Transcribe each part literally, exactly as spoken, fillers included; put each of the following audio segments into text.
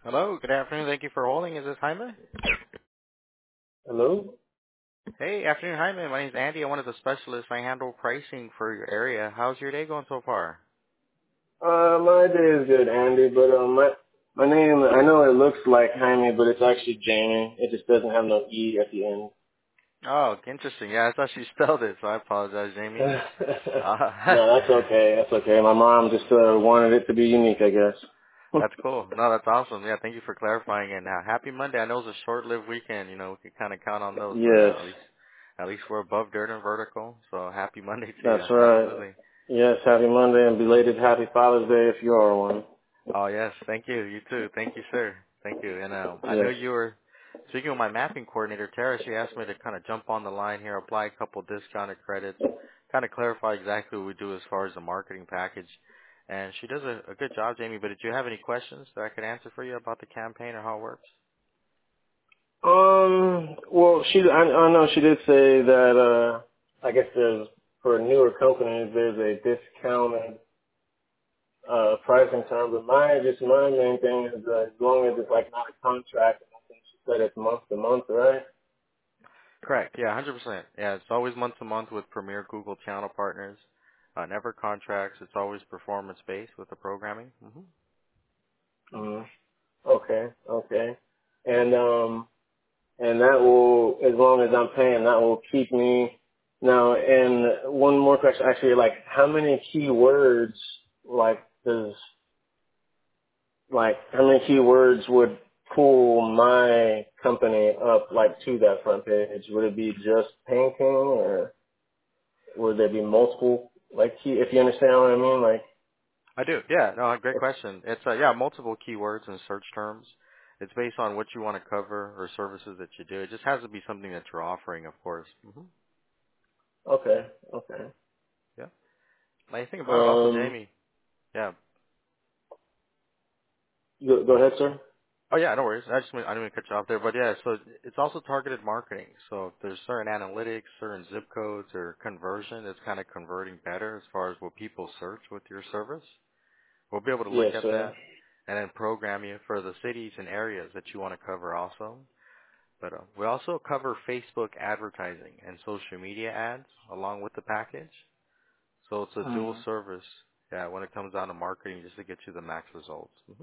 Hello, good afternoon. Thank you for holding. Is this Jaime? Hello? Hey, afternoon, Jaime. My name's Andy. I'm one of the specialists. I handle pricing for your area. How's your day going so far? Uh, my day is good, Andy, but um, my my name, I know it looks like Jaime, but it's actually Jamie. It just doesn't have no E at the end. Oh, interesting. Yeah, I thought you spelled it, so I apologize, Jamie. Uh, No, that's okay. That's okay. My mom just uh, wanted it to be unique, I guess. that's cool. No, that's awesome. Yeah, thank you for clarifying. And uh, happy Monday. I know it's a short-lived weekend. You know, we can kind of count on those, but Yes, uh, at least at least we're above dirt and vertical. So happy Monday to you. that's right. Absolutely. Yes, happy Monday and belated happy Father's Day if you are one. Oh yes, thank you. You too. Thank you, sir. Thank you. And uh, I know Yes. you were speaking with my mapping coordinator, Tara. She asked me to kind of jump on the line here, apply a couple discounted credits, kind of clarify exactly what we do as far as the marketing package. And she does a, a good job, Jamie. But did you have any questions that I could answer for you about the campaign or how it works? Um, well, she, I, I know she did say that, uh, I guess there's, for newer companies, there's a discounted uh, pricing term, but my just my main thing is uh, as long as it's like not a contract, and I think she said it's month to month, right? Correct. Yeah, one hundred percent. Yeah, it's always month to month with premier Google channel partners. Uh, never contracts. It's always performance based with the programming. hmm Mm. Okay, okay, and um, and that will, as long as I'm paying, that will keep me. Now, and one more question, actually, like how many keywords, like does, like how many keywords would pull my company up, like to that front page? Would it be just painting, or would there be multiple, like, key, if you understand what I mean? Like, I do. Yeah. No, great question. It's uh, yeah, multiple keywords and search terms. It's based on what you want to cover or services that you do. It just has to be something that you're offering, of course. hmm okay, okay. Yeah. Nice thing about it also, Um, Jamie. Yeah. go, go ahead, sir. Oh yeah, no worries. I just I didn't mean to cut you off there, but yeah. So it's also targeted marketing. So if there's certain analytics, certain zip codes, or conversion, it's kind of converting better as far as what people search with your service. We'll be able to look Yes, at sir. that and then program you for the cities and areas that you want to cover also. But uh, we also cover Facebook advertising and social media ads along with the package. So it's a dual Hmm. service, yeah, when it comes down to marketing just to get you the max results. hmm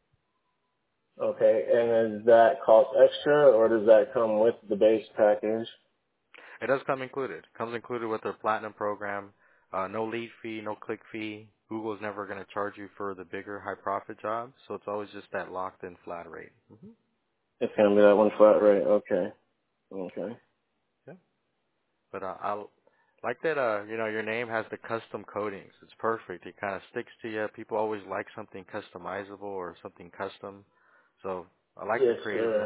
Okay, and does that cost extra, or does that come with the base package? It does come included. Comes included with their platinum program. Uh, no lead fee, no click fee. Google's never going to charge you for the bigger high profit jobs, so it's always just that locked in flat rate. hmm It's gonna be that one flat rate. Okay, okay. Yeah. But uh, I like that. Uh, you know, your name has the custom codings. It's perfect. It kind of sticks to you. People always like something customizable or something custom. So I like the Yes, creativeness. sir.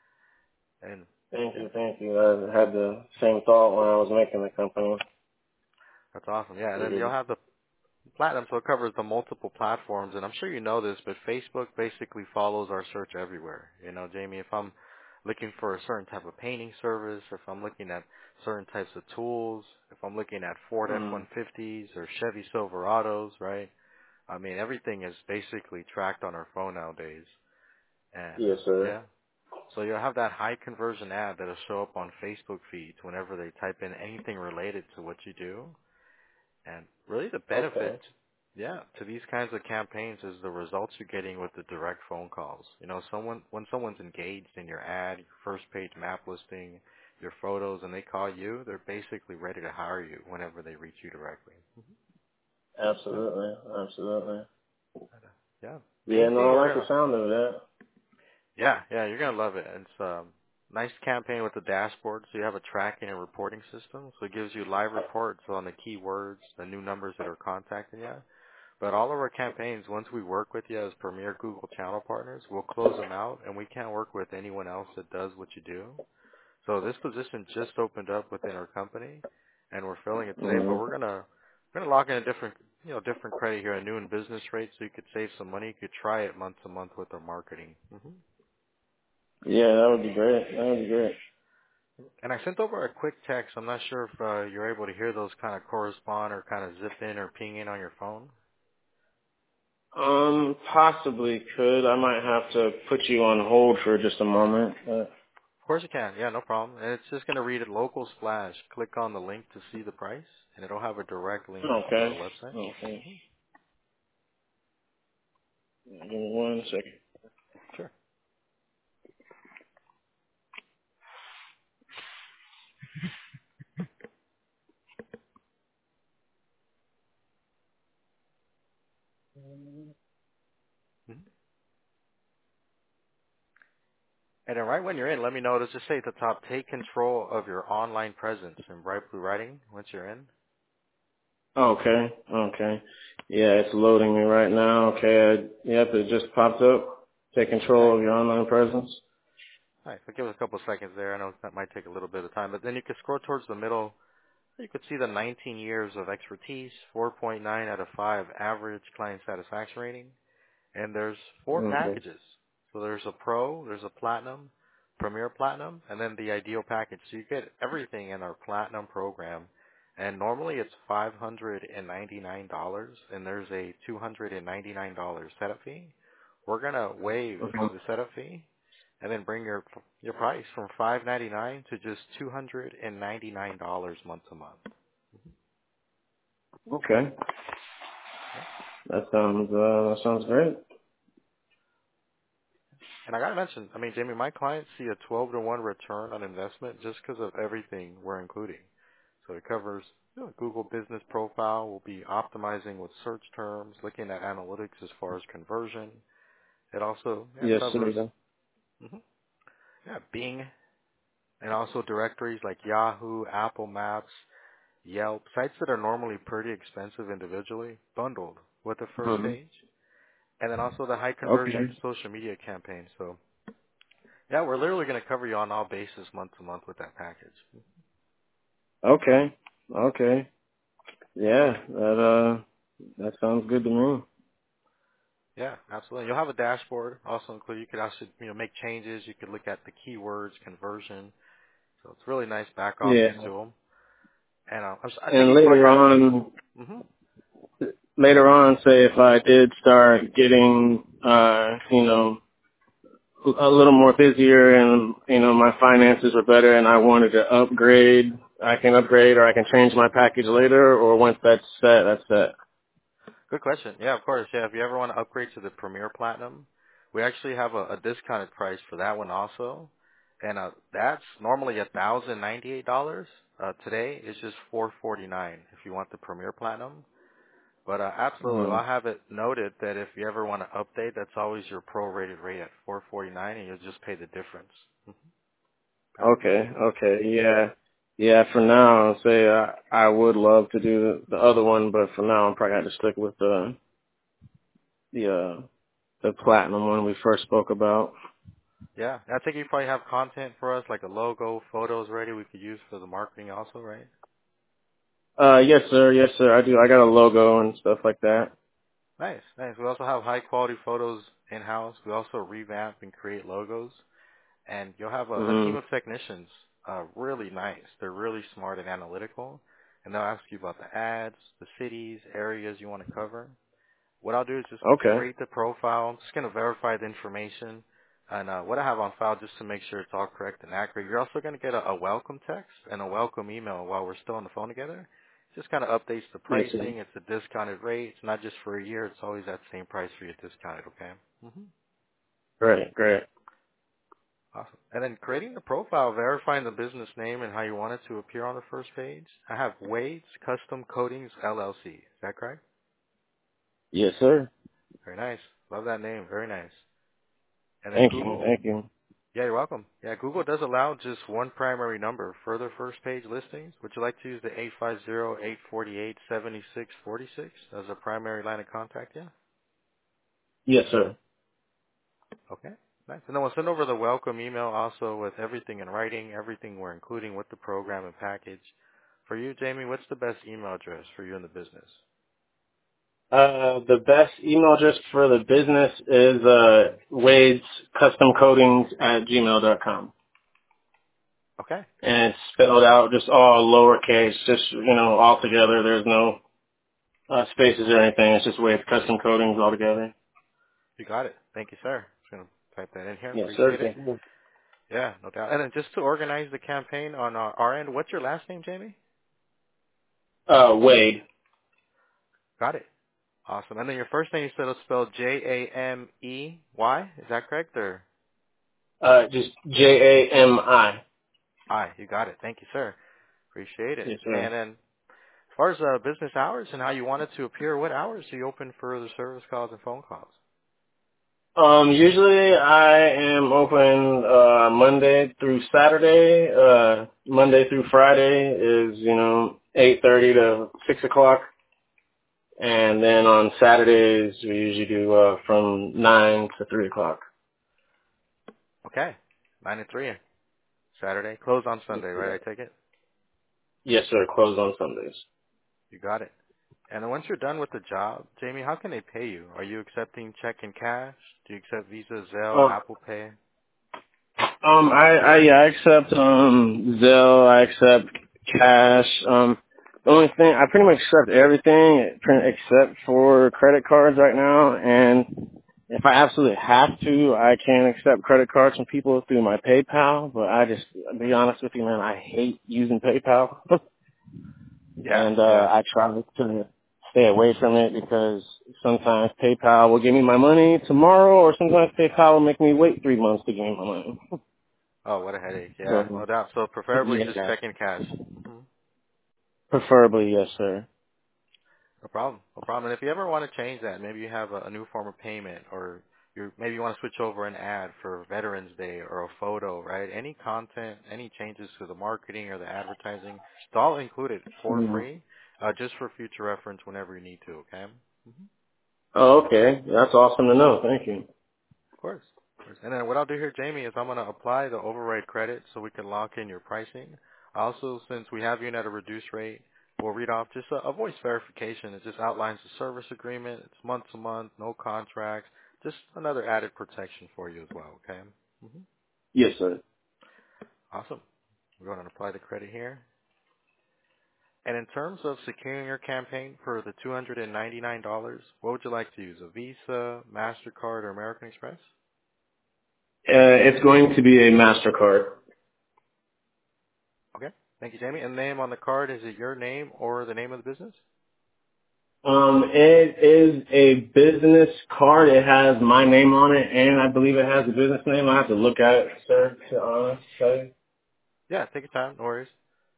And Thank yeah, you, thank you. I had the same thought when I was making the company. that's awesome. Yeah, and then you'll Figured. have the platinum, so it covers the multiple platforms. And I'm sure you know this, but Facebook basically follows our search everywhere. You know, Jamie, if I'm looking for a certain type of painting service, if I'm looking at certain types of tools, if I'm looking at Ford Mm. F one fifties or Chevy Silverados, right? I mean, everything is basically tracked on our phone nowadays. And Yes, uh, sir. yeah, so you'll have that high conversion ad that'll show up on Facebook feeds whenever they type in anything related to what you do. And really the benefit, Okay. yeah, to these kinds of campaigns is the results you're getting with the direct phone calls. You know, someone when someone's engaged in your ad, your first page map listing, your photos, and they call you, they're basically ready to hire you whenever they reach you directly. Yeah, Absolutely, absolutely. yeah. Yeah, Main no, thing I we're like the gonna sound of that. Yeah, yeah, you're gonna love it. It's um nice campaign with the dashboard, so you have a tracking and reporting system. So it gives you live reports on the keywords, the new numbers that are contacting you. But all of our campaigns, once we work with you as premier Google channel partners, we'll close them out, and we can't work with anyone else that does what you do. So this position just opened up within our company, and we're filling it today. But Mm. we're gonna we're gonna lock in a different you know different credit here, a new and business rate, so you could save some money. You could try it month to month with our marketing. hmm Yeah, that would be great. That would be great. And I sent over a quick text. I'm not sure if uh, you're able to hear those kind of correspond or kind of zip in or ping in on your phone. Um, possibly could. I might have to put you on hold for just a moment. Uh, Of course you can. Yeah, no problem. And it's just going to read it local splash. Click on the link to see the price, and it'll have a direct link to our okay. website. Okay. hmm Give me one second. Sure. hmm And then right when you're in, let me know. Does just say at the top, take control of your online presence in bright blue writing once you're in. Okay. Okay. Yeah, it's loading me right now. Okay. I, yep, it just popped up. Take control Nice. of your online presence. Nice. I'll give it a couple of seconds there. I know that might take a little bit of time, but then you can scroll towards the middle. You could see the nineteen years of expertise, four point nine out of five average client satisfaction rating. And there's four Okay. packages. So there's a Pro, there's a Platinum, Premier Platinum, and then the Ideal package. So you get everything in our Platinum program. And normally it's five hundred ninety-nine dollars, and there's a two hundred ninety-nine dollars setup fee. We're going to waive Okay. the setup fee and then bring your your price from five hundred ninety-nine dollars to just two hundred ninety-nine dollars month to month. Okay. Yeah. That sounds, uh, that sounds great. And I gotta mention, I mean, Jamie, my clients see a twelve to one return on investment just because of everything we're including. So it covers you know, Google Business Profile. We'll be optimizing with search terms, looking at analytics as far as conversion. It also yeah, Yes, covers sir. hmm yeah, Bing, and also directories like Yahoo, Apple Maps, Yelp, sites that are normally pretty expensive individually, bundled with the first hmm page. And then also the high conversion Okay. social media campaign. So yeah, we're literally going to cover you on all bases month to month with that package. Okay. Okay. Yeah, that, uh, that sounds good to me. Yeah, absolutely. You'll have a dashboard also included. You could also, you know, make changes. You could look at the keywords, conversion. So it's really nice back office Yeah. tool. And uh, I'm s- I think And you probably later have. on, hmm later on, say if I did start getting, uh, you know, a little more busier and, you know, my finances were better and I wanted to upgrade, I can upgrade or I can change my package later, or once that's set, that's set. Good question. Yeah, of course. Yeah, if you ever want to upgrade to the Premier Platinum, we actually have a, a discounted price for that one also. And uh, that's normally one thousand ninety-eight dollars. Uh, today it's just four forty-nine if you want the Premier Platinum. But uh, absolutely, Mm. I'll have it noted that if you ever want to update, that's always your prorated rate at four forty-nine, and you'll just pay the difference. hmm Okay, Absolutely. okay, yeah. Yeah, for now, I'll say I, I would love to do the, the other one, but for now I'm probably going to stick with the, the, uh, the platinum one we first spoke about. Yeah, I think you probably have content for us, like a logo, photos ready we could use for the marketing also, right? Uh, yes sir, yes sir, I do. I got a logo and stuff like that. Nice, nice. We also have high quality photos in house. We also revamp and create logos, and you'll have a, a team hmm of technicians. Uh, really nice. They're really smart and analytical, and they'll ask you about the ads, the cities, areas you want to cover. What I'll do is just Okay. create the profile. I'm just going to verify the information and uh, what I have on file just to make sure it's all correct and accurate. You're also going to get a, a welcome text and a welcome email while we're still on the phone together. Just kind of updates the Yes sir. pricing. It's a discounted rate. It's not just for a year. It's always that same price for your discounted, okay? hmm Great, great. Awesome. And then creating the profile, verifying the business name and how you want it to appear on the first page. I have Wade's Custom Coatings L L C. Is that correct? Yes sir. Very nice. Love that name. Very nice. And then Thank you, Google. thank you. Yeah, you're welcome. Yeah, Google does allow just one primary number for the first page listings. Would you like to use the eight five zero, eight four eight, seven six four six as a primary line of contact? Yeah. Yes sir. Okay. Nice. And then we'll send over the welcome email also with everything in writing, everything we're including with the program and package. For you, Jamie, what's the best email address for you in the business? Uh, the best email address for the business is, uh, Wade's Custom Coatings at gmail dot com. Okay. And it's spelled out just all lowercase, just, you know, all together. There's no, uh, spaces or anything. It's just with custom coatings altogether. You got it. Thank you, sir. Just gonna type that in here. Yes, sir. Appreciate it. Thank you. Yeah, no doubt. And then just to organize the campaign on our, our end, what's your last name, Jamie? Uh, Wade. Got it. Awesome. And then your first name you said was spelled J A M E Y. Is that correct, or Uh, just J A M I. I? You got it. Thank you, sir. Appreciate it. Yes, sir. And then as far as uh, business hours and how you want it to appear, what hours do you open for the service calls and phone calls? Um, usually I am open uh Monday through Saturday. Uh Monday through Friday is, you know, eight thirty to six o'clock. And then on Saturdays we usually do uh from nine to three o'clock. Okay. nine and three. Saturday. Close on Yes, Sunday, right? sir. I take it? Yes, sir. Closed on Sundays. You got it. And then once you're done with the job, Jamie, how can they pay you? Are you accepting check and cash? Do you accept Visa, Zelle, Um, Apple Pay? um, I, I, yeah, I accept, um, Zelle, I accept cash, um, the only thing, I pretty much accept everything pre- except for credit cards right now, and if I absolutely have to, I can accept credit cards from people through my PayPal, but I just, to be honest with you, man, I hate using PayPal. Yeah, and uh yeah. I try to stay away from it because sometimes PayPal will give me my money tomorrow, or sometimes PayPal will make me wait three months to give me my money. Oh, what a headache. Yeah, So, no doubt. So preferably just yeah, check and cash. hmm preferably yes, sir. No problem. No problem. And if you ever want to change that, maybe you have a, a new form of payment, or you maybe you want to switch over an ad for Veterans Day or a photo, right? Any content, any changes to the marketing or the advertising, it's all included for Mm. free, uh, just for future reference whenever you need to. Okay. hmm Oh, okay, that's awesome to know. Thank you. Of course. Of course. And then what I'll do here, Jamie, is I'm going to apply the override credit so we can lock in your pricing. Also, since we have you in at a reduced rate, we'll read off just a, a voice verification. It just outlines the service agreement. It's month to month, no contracts. Just another added protection for you as well, okay? hmm Yes, sir. Awesome. We're going to apply the credit here. And in terms of securing your campaign for the two hundred ninety-nine dollars, what would you like to use, a Visa, MasterCard, or American Express? Uh, it's going to be a Mastercard. Okay. Thank you, Jamie. And name on the card, is it your name or the name of the business? Um, it is a business card. It has my name on it, and I believe it has a business name. I have to look at it, sir. To honest, tell you. Yeah, take your time. No worries.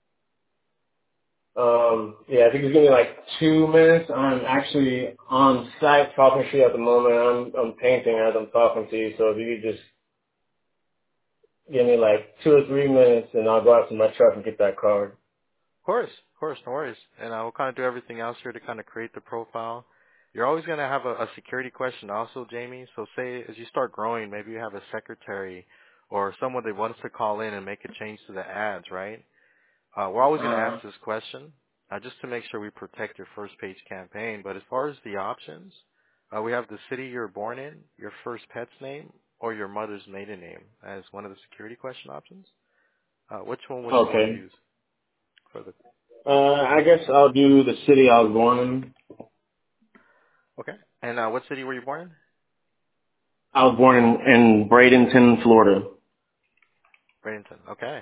Um, yeah, if you could give me like two minutes, I'm actually on site talking to you at the moment. I'm I'm painting as I'm talking to you, so if you could just give me like two or three minutes, and I'll go out to my truck and get that card. Of course, of course, no worries. And uh, we'll kind of do everything else here to kind of create the profile. You're always going to have a, a security question also, Jamie. So say as you start growing, maybe you have a secretary or someone that wants to call in and make a change to the ads, right? Uh, we're always going to Uh, ask this question uh, just to make sure we protect your first page campaign. But as far as the options, uh, we have the city you're born in, your first pet's name, or your mother's maiden name as one of the security question options. Uh, which one would you want to okay. use for the? Uh, I guess I'll do the city I was born in. Okay. And uh, what city were you born in? I was born in, in Bradenton, Florida. Bradenton. Okay.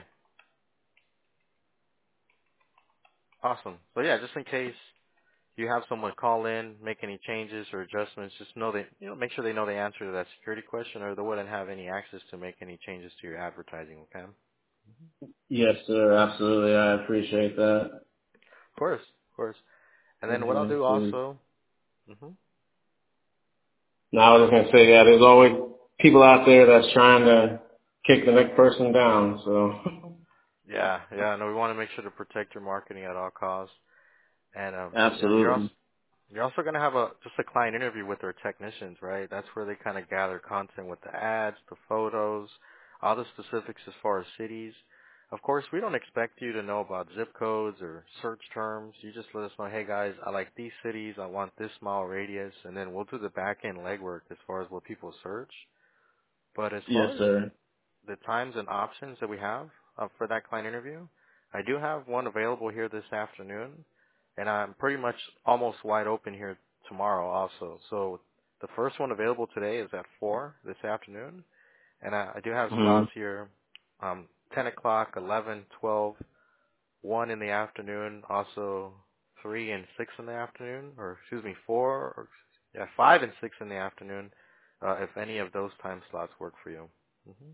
Awesome. So yeah, just in case you have someone call in, make any changes or adjustments, just know they, you know, make sure they know the answer to that security question, or they wouldn't have any access to make any changes to your advertising. Okay. Of Yes, sir. Absolutely. I appreciate that. course, of course. And then what I'll Yes, do sir. also. hmm No, I was just gonna say, yeah, there's always people out there that's trying to kick the next person down. So, Yeah, yeah. No, we want to make sure to protect your marketing at all costs. And um, you know, you're also absolutely. you're also gonna have a just a client interview with their technicians, right? That's where they kind of gather content with the ads, the photos, all the specifics as far as cities. Of course, we don't expect you to know about zip codes or search terms. You just let us know, hey guys, I like these cities, I want this mile radius, and then we'll do the back end legwork as far as what people search. But as Yes, far as sir. the times and options that we have uh, for that client interview, I do have one available here this afternoon. and I'm pretty much almost wide open here tomorrow also. So the first one available today is at four this afternoon, and I, I do have Mm-hmm. slots here, um, ten o'clock, eleven, twelve, one in the afternoon, also three and six in the afternoon, or excuse me, four, or yeah, five and six in the afternoon, uh, if any of those time slots work for you. hmm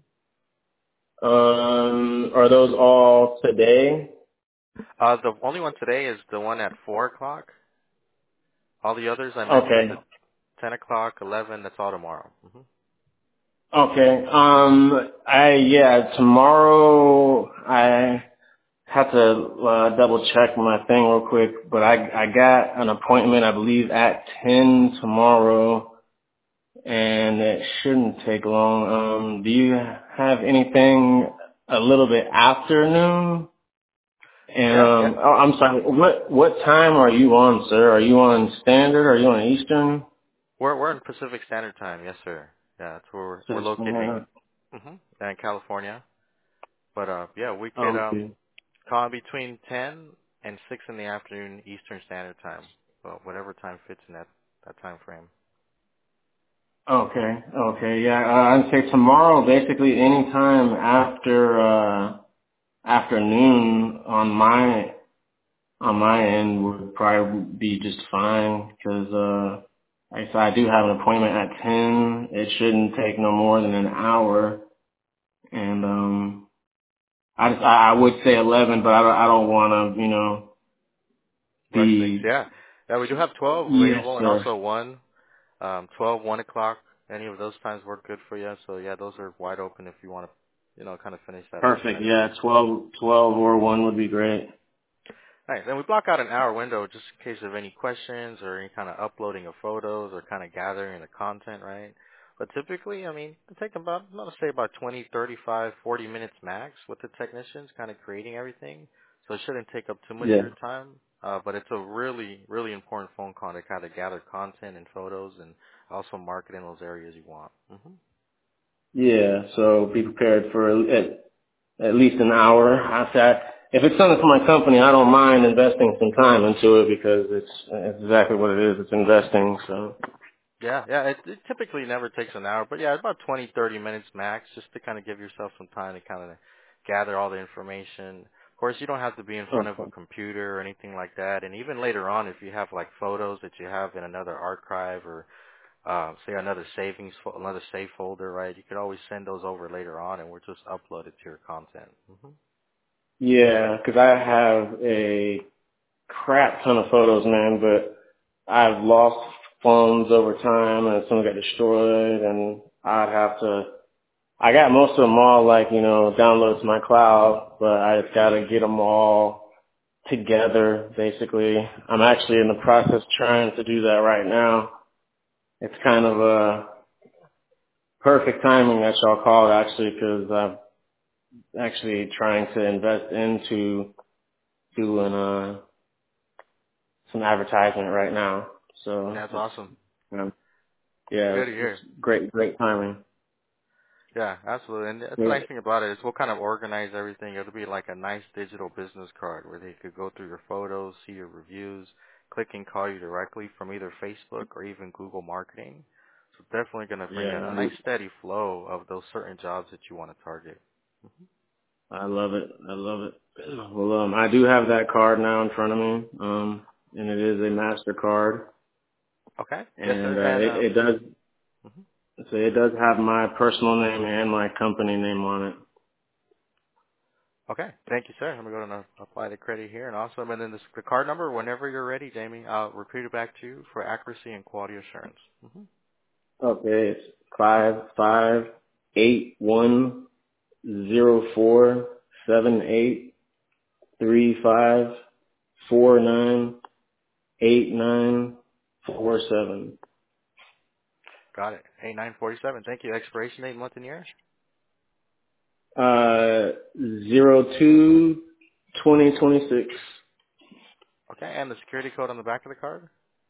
Um, are those all today? Uh, the only one today is the one at four o'clock. All the others I mentioned, Okay. the ten o'clock, eleven, that's all tomorrow. hmm Okay. Um, I yeah, tomorrow I have to uh, double check my thing real quick, but I I got an appointment I believe at ten tomorrow, and it shouldn't take long. Um, do you have anything a little bit afternoon? And Yeah, yeah. um, oh, I'm sorry. What what time are you on, sir? Are you on Standard? Are you on Eastern? We're we're in Pacific Standard Time, yes, sir. Yeah, that's where we're, we're located in, hmm in California. But uh, yeah, we could um Okay. call in between ten and six in the afternoon Eastern Standard Time. Well, whatever time fits in that that time frame. Okay. Okay. Yeah. Uh, I'd say tomorrow, basically any time after uh, afternoon on my on my end would probably be just fine because uh, like I said, I do have an appointment at ten. It shouldn't take no more than an hour, and um, I just, I I would say eleven, but I don't, I don't want to, you know, Rush things, be yeah. Yeah, we do have twelve yes, available and sir. also one. Um, twelve, one o'clock. Any of those times work good for you. So yeah, those are wide open if you want to, you know, kind of finish that Perfect. assignment. Yeah, twelve, twelve or one would be great. Nice. And we block out an hour window just in case of any questions or any kind of uploading of photos or kind of gathering the content, right? But typically, I mean, it take about, I'm going to say about twenty, thirty-five, forty minutes max with the technicians kind of creating everything. So it shouldn't take up too much of Yeah. your time. Uh, but it's a really, really important phone call to kind of gather content and photos and also market in those areas you want. hmm Yeah. So be prepared for at, at least an hour. I said, if it's something for my company, I don't mind investing some time into it because it's, it's exactly what it is. It's investing. So Yeah, yeah. It, it typically never takes an hour, but yeah, about twenty, thirty minutes max, just to kind of give yourself some time to kind of gather all the information. Of course, you don't have to be in front of a okay. computer or anything like that. And even later on, if you have like photos that you have in another archive or uh, say another savings, fo- another save folder, right? You could always send those over later on, and we'll just upload it to your content. hmm Yeah, because I have a crap ton of photos, man, but I've lost phones over time and some got destroyed and I'd have to I got most of them all like, you know, downloaded to my cloud, but I just gotta get them all together, basically. I'm actually in the process trying to do that right now. It's kind of a perfect timing that y'all called actually because I'm actually trying to invest into doing uh, some advertisement right now. So That's it's, awesome. um, yeah, Good it's, to it's hear. great, great timing. Yeah, absolutely. And that's the Yeah. nice thing about it is we'll kind of organize everything. It'll be like a nice digital business card where they could go through your photos, see your reviews, click and call you directly from either Facebook or even Google Marketing. So definitely going to bring a, a Yeah, nice steady flow of those certain jobs that you want to target. hmm I love it. I love it. Well, um, I do have that card now in front of me, um, and it is a Mastercard, Okay. Yes, and sir. uh, And it, um, it does. mhm. So it does have my personal name and my company name on it. Okay. Thank you, sir. I'm going to go and uh, apply the credit here. And also, and then this, the card number, whenever you're ready, Jamie, I'll repeat it back to you for accuracy and quality assurance. hmm Okay, it's five five eight one zero four seven eight three five four nine eight nine four seven. Got it. A nine forty-seven. Thank you. Expiration date, month and year. Uh, zero two twenty twenty six Okay. And the security code on the back of the card.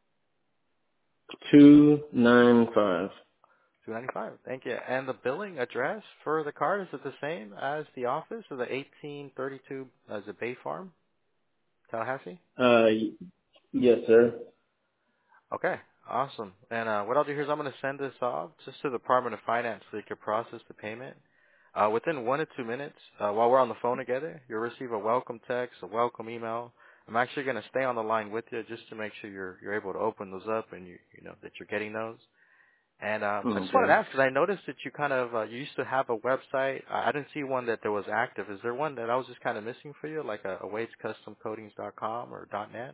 two nine five. two ninety-five. Thank you. And the billing address for the card, is it the same as the office or the eighteen thirty-two as a Bay Farm, Tallahassee? Uh, Yes, sir. Okay, awesome. And uh, what I'll do here is I'm going to send this off just to the Department of Finance so they can process the payment. Uh, within one to two minutes, uh, while we're on the phone together, you'll receive a welcome text, a welcome email. I'm actually going to stay on the line with you just to make sure you're you're able to open those up and you you know that you're getting those. And um, I just wanted to Okay. ask because I noticed that you kind of uh, you used to have a website. I I didn't see one that there was active. Is there one that I was just kind of missing for you, like a, a waits custom coatings dot com or .net?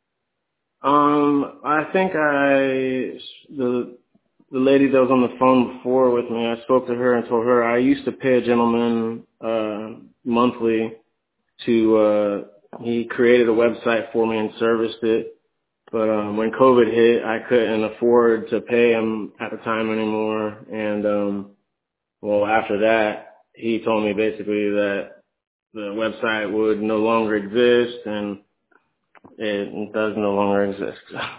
Um, I think I the the lady that was on the phone before with me, I spoke to her and told her I used to pay a gentleman uh monthly to uh he created a website for me and serviced it. But um when COVID hit I couldn't afford to pay him at the time anymore, and um well after that he told me basically that the website would no longer exist, and it does no longer exist.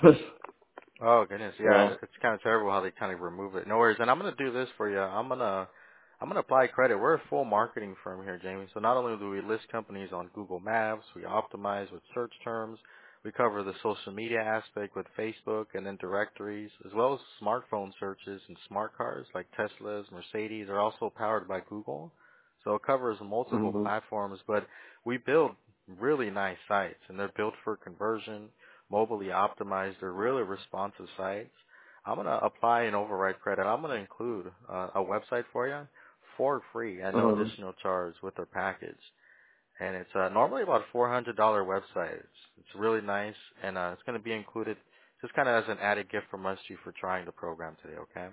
Oh goodness, yeah, So it's kind of terrible how they kind of remove it. No worries, and I'm gonna do this for you. I'm gonna I'm gonna apply credit. We're a full marketing firm here, Jamie. So not only do we list companies on Google Maps, we optimize with search terms, we cover the social media aspect with Facebook and then directories, as well as smartphone searches and smart cars like Teslas, Mercedes are also powered by Google. So it covers multiple mhm. platforms, but we build really nice sites, and they're built for conversion, mobilely optimized. They're really responsive sites. I'm going to apply an override credit. I'm going to include uh, a website for you for free at no Mhm. additional charge with our package. And it's uh, normally about a four hundred dollars website. It's, it's really nice, and uh, it's going to be included just kind of as an added gift from us to you for trying the program today, okay?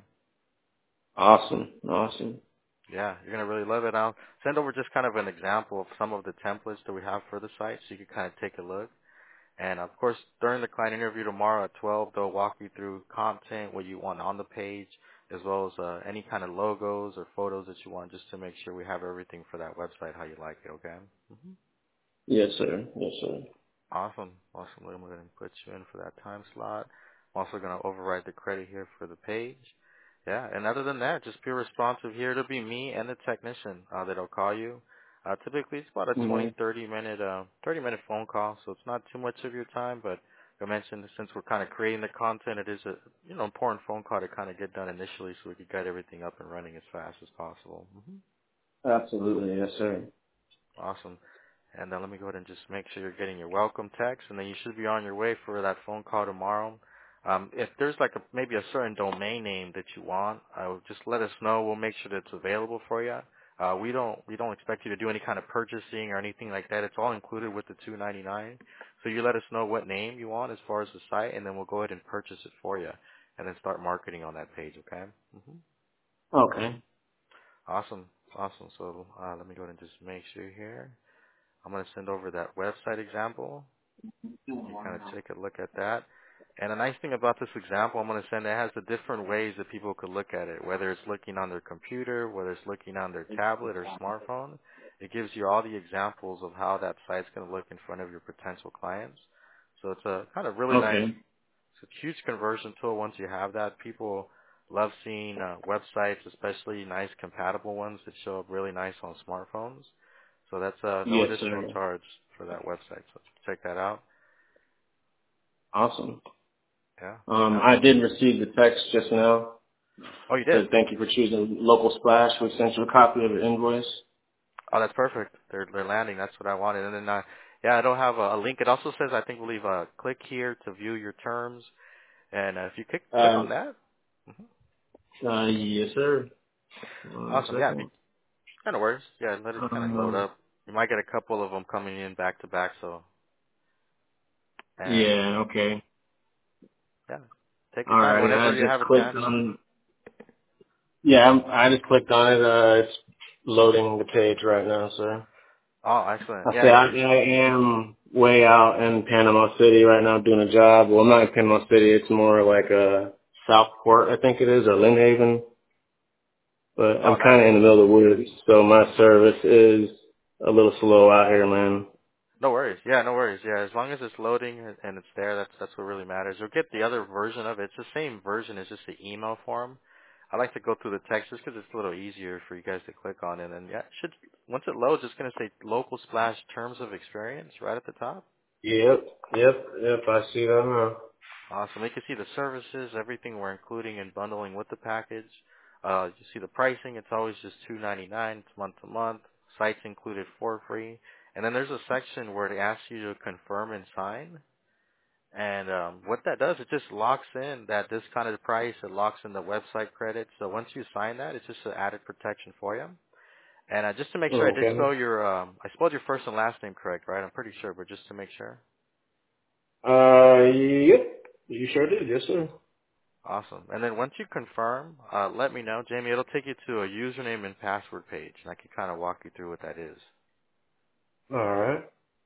Awesome. Awesome. Yeah, you're going to really love it. I'll send over just kind of an example of some of the templates that we have for the site so you can kind of take a look. And of course, during the client interview tomorrow at twelve, they'll walk you through content, what you want on the page, as well as uh, any kind of logos or photos that you want, just to make sure we have everything for that website how you like it, okay? hmm Yes, sir. Yes, sir. Awesome. Awesome. We're going to put you in for that time slot. I'm also going to override the credit here for the page. Yeah, and other than that, just be responsive here. It'll be me and the technician uh, that'll call you. Uh, typically, it's about a twenty, Mhm. thirty minute, uh, thirty minute phone call, so it's not too much of your time. But like I mentioned, since we're kind of creating the content, it is a you know important phone call to kind of get done initially, so we can get everything up and running as fast as possible. hmm Absolutely. Yes, sir. Awesome. And then let me go ahead and just make sure you're getting your welcome text, and then you should be on your way for that phone call tomorrow. Um, if there's like a, maybe a certain domain name that you want, uh, just let us know. We'll make sure that it's available for you. Uh, we don't we don't expect you to do any kind of purchasing or anything like that. It's all included with the two ninety-nine. So you let us know what name you want as far as the site, and then we'll go ahead and purchase it for you, and then start marketing on that page. Okay. hmm Okay. Awesome. Awesome. So uh, let me go ahead and just make sure here. I'm going to send over that website example. You kind of take a look at that. And the nice thing about this example I'm going to send, it has the different ways that people could look at it, whether it's looking on their computer, whether it's looking on their tablet or smartphone. It gives you all the examples of how that site's going to look in front of your potential clients. So it's a kind of really nice, Okay. it's a huge conversion tool once you have that. People love seeing uh, websites, especially nice compatible ones that show up really nice on smartphones. So that's uh, no Yes, additional sir. charge for that website. So check that out. Awesome. Yeah, Um, yeah. I did receive the text just now. Oh, you did? Said thank you for choosing Local Splash. We sent you a copy of the invoice. Oh, that's perfect. They're they're landing. That's what I wanted. And then, uh, yeah, I don't have a, a link. It also says I think we'll leave a click here to view your terms. And uh, if you click click Uh, on that, hmm uh, yes, sir. One awesome. Yeah, if you second. kind of works. Yeah, let it kind of load Um, up. You might get a couple of them coming in back to back. So, and uh, yeah. Okay. yeah, take your time Alrighty. I whenever you just have a clicked chance. on. Yeah, I'm, I just clicked on it. Uh, it's loading the page right now, sir. Oh, excellent. I say Yeah, I, you, I am way out in Panama City right now doing a job. Well, I'm not in Panama City. It's more like uh Southport, I think it is, or Lynn Haven. But oh, I'm nice. kind of in the middle of the woods, so my service is a little slow out here, man. No worries. Yeah, no worries. Yeah, as long as it's loading and and it's there, that's that's what really matters. You'll get the other version of it. It's the same version. It's just the email form. I like to go through the text just because it's a little easier for you guys to click on it. And yeah, it should once it loads, it's going to say local splash terms of experience right at the top. Yep, yep, yep. I see that now. Awesome. You can see the services, everything we're including and bundling with the package. Uh, you see the pricing. It's always just two ninety-nine. It's month to month. Sites included for free. And then there's a section where it asks you to confirm and sign. And um, what that does, it just locks in that discounted price. It locks in the website credit. So once you sign that, it's just an added protection for you. And uh, just to make sure, I did Okay. spell your, um, I spelled your first and last name correct, right? I'm pretty sure, but just to make sure. Uh, yep. You sure did. Yes, sir. Awesome. And then once you confirm, uh, let me know, Jamie. It'll take you to a username and password page, and I can kind of walk you through what that is. All right.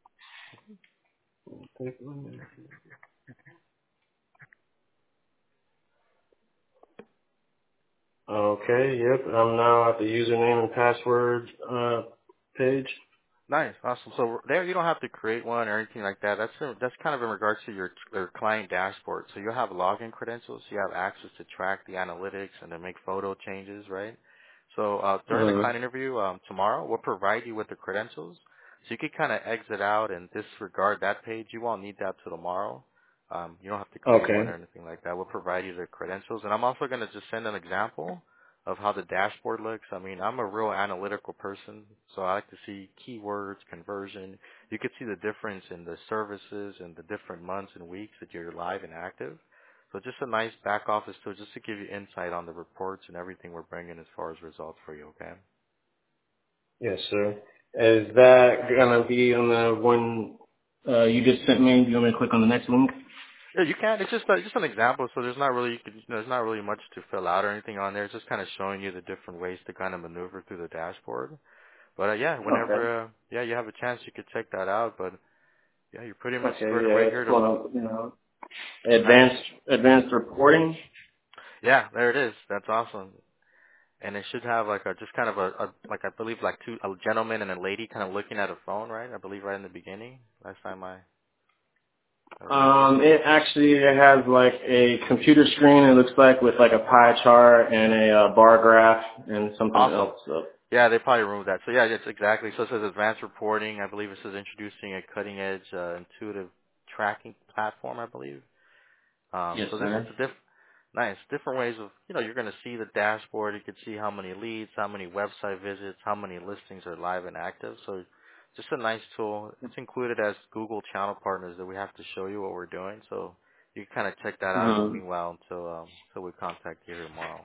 Okay. Yep. I'm now at the username and password uh page. Nice, awesome. So there, you don't have to create one or anything like that. That's that's kind of in regards to your your client dashboard. So you'll have login credentials. You have access to track the analytics and to make photo changes, right? So uh, during the Uh. client interview um, tomorrow, we'll provide you with the credentials. So you can kind of exit out and disregard that page. You won't need that till tomorrow. Um, you don't have to create one or Okay. anything like that. We'll provide you the credentials, and I'm also going to just send an example of how the dashboard looks. I mean, I'm a real analytical person, so I like to see keywords, conversion. You can see the difference in the services and the different months and weeks that you're live and active. So just a nice back office tool just to give you insight on the reports and everything we're bringing as far as results for you, okay? Yes, sir. Is that gonna be on the one uh you just sent me? Do you want me to click on the next link? Yeah, you can. It's just uh, just an example, so there's not really you could, you know, there's not really much to fill out or anything on there. It's just kind of showing you the different ways to kind of maneuver through the dashboard. But uh, yeah, Okay. whenever uh, yeah you have a chance, you could check that out. But yeah, you're pretty much Okay. squared Yeah. away It's here to called you know nice. advanced advanced reporting. Yeah, there it is. That's awesome. And it should have like a just kind of a, a like I believe like two a gentleman and a lady kind of looking at a phone, right? I believe right in the beginning. Last time I I remember. Um, it actually it has like a computer screen. It looks like with like a pie chart and a uh, bar graph and something Awesome. else. So. Yeah, they probably removed that. So yeah, it's exactly. So it says advanced reporting. I believe it says introducing a cutting edge uh, intuitive tracking platform. I believe. Um, Yes, so this is sir. the diff- nice different ways of you know you're going to see the dashboard. You can see how many leads, how many website visits, how many listings are live and active. So just a nice tool. It's included as Google channel partners that we have to show you what we're doing. So you can kind of check that out in the Um, meanwhile until um, until we contact you here tomorrow.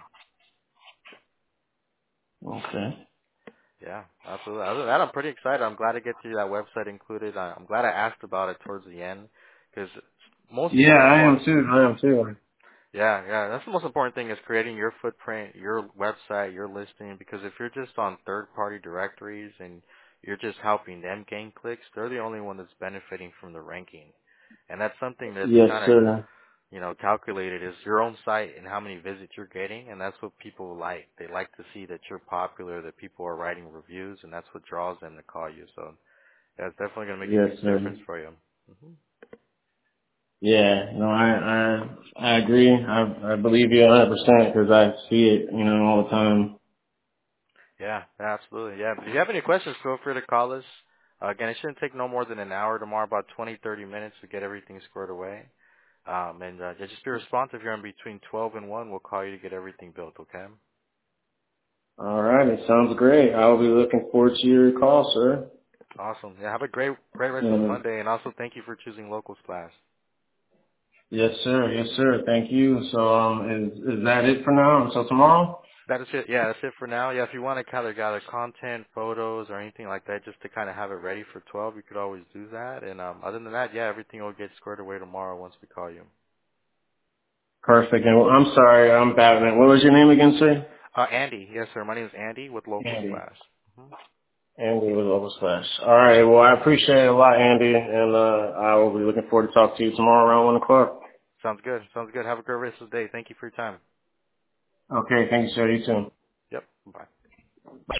okay. Yeah, absolutely. Other than that, I'm pretty excited. I'm glad to get you that website included. I- I'm glad I asked about it towards the end because most Yeah, most I am important. too. I am too. Yeah, yeah, that's the most important thing is creating your footprint, your website, your listing. Because if you're just on third-party directories and you're just helping them gain clicks, they're the only one that's benefiting from the ranking, and that's something that's Yes, kind of sir. you know, calculated is your own site and how many visits you're getting, and that's what people like. They like to see that you're popular, that people are writing reviews, and that's what draws them to call you. So that's definitely going to make a Yes, huge sir. difference for you. hmm Yeah, no, I I I agree. I I believe you one hundred percent because I see it, you know, all the time. Yeah, absolutely. Yeah, but if you have any questions, feel free to call us. Uh, again, it shouldn't take no more than an hour tomorrow, about twenty, thirty minutes to get everything squared away. Um, and uh, yeah, just be responsive here in between twelve and one. We'll call you to get everything built, okay? All right, it sounds great. I'll be looking forward to your call, sir. Awesome. Yeah, have a great, great rest of the And Monday, and also thank you for choosing Locals Class. yes, sir. Yes, sir. Thank you. So, um, is is that it for now? Until tomorrow? That is it. Yeah, that's it for now. Yeah, if you want to kind of gather content, photos, or anything like that, just to kind of have it ready for twelve, you could always do that. And um, other than that, yeah, everything will get squared away tomorrow once we call you. Perfect. And well, I'm sorry, I'm Batman. What was your name again, sir? Uh, Andy. Yes, sir. My name is Andy with Locals Andy. Class. hmm Andy with Local Slash. All right. Well, I appreciate it a lot, Andy, and uh, I will be looking forward to talk to you tomorrow around one o'clock. Sounds good. Sounds good. Have a great rest of the day. Thank you for your time. Okay. Thank you, sir. You too. Yep. Bye.